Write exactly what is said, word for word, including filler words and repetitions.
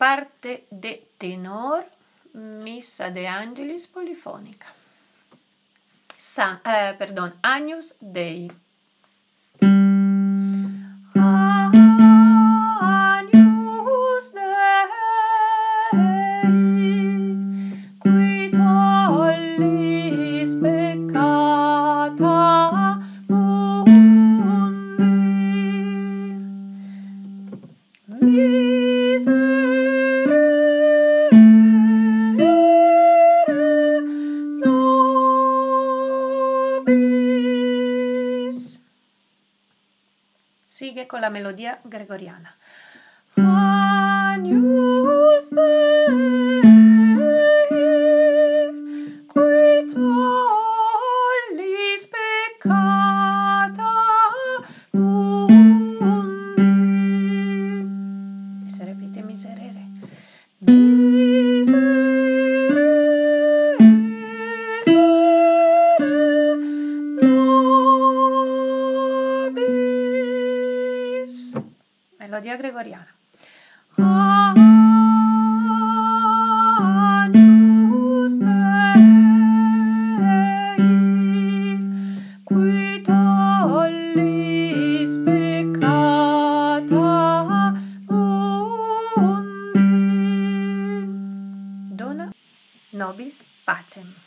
parte de tenor, Missa de Angelis polifónica. San, eh, perdón, Agnus Dei. Agnus Dei, qui tollis peccata mundi, miserere nobis. Sigue con la melodía gregoriana. Agnus Dei, qui tollis peccata mundi. E se repite miserere. Miserere nobis. Melodia gregoriana. Agnus Dei, qui tollis peccata mundi, dona nobis pacem.